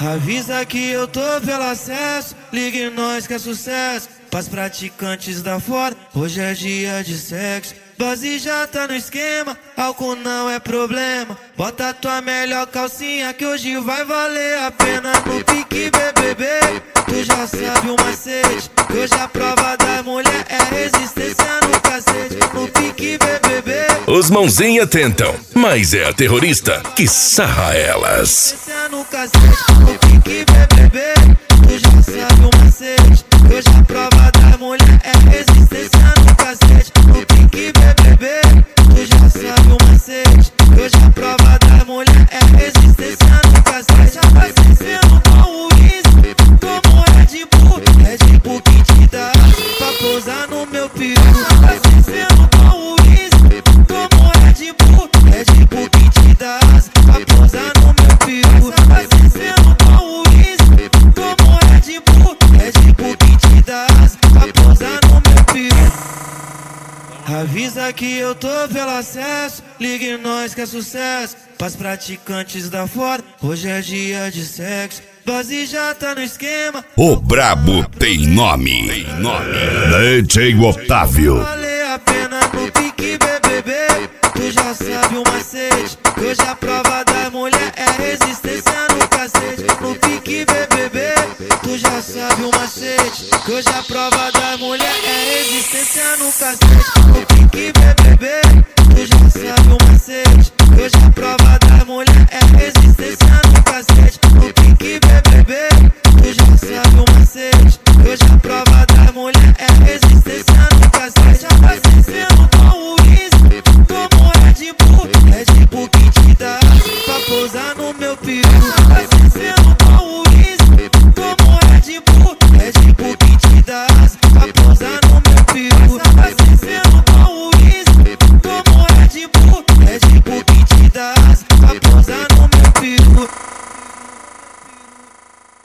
Avisa que eu tô pelo acesso, ligue nós que é sucesso. Pras praticantes da fora, hoje é dia de sexo. Dose já tá no esquema, álcool não é problema. Bota tua melhor calcinha que hoje vai valer a pena. No pique BBB, tu já sabe o macete, que hoje a prova da mulher é resistência no cacete. No pique BBB, os mãozinha tentam, mas é a terrorista que sarra elas. No cacete, no pique BBB, tu já sabe o macete, que hoje a prova da mulher é resistência no cacete. No pique BBB, tu já sabe o macete, que hoje a prova da mulher é resistência no cacete. Abastecendo com o uísque, como Red Bull que te dá pra pousar no meu peru. Abastecendo com o uísque, como Red Bull que te dá pra pousar no meu peru. Abastecendo com o uísque, como Red Bull que te dá pra pousar no meu peru. Avisa que eu tô pelo acesso, ligue nós que é sucesso. Pras praticantes da fora, hoje é dia de sexo. Dose já tá no esquema, o brabo tem nome. DJ Otávio. Vale a pena no pique BBB, tu já sabe o macete, que hoje a prova da mulher é resistência no cacete. No pique BBB, tu já sabe o macete, que hoje a prova da mulher é resistência no cacete. No pique BBB, tu já sabe o macete, que hoje a prova da mulher é resistência no cacete. No pique BBB, tu já sabe o macete, que hoje a prova da mulher é resistência.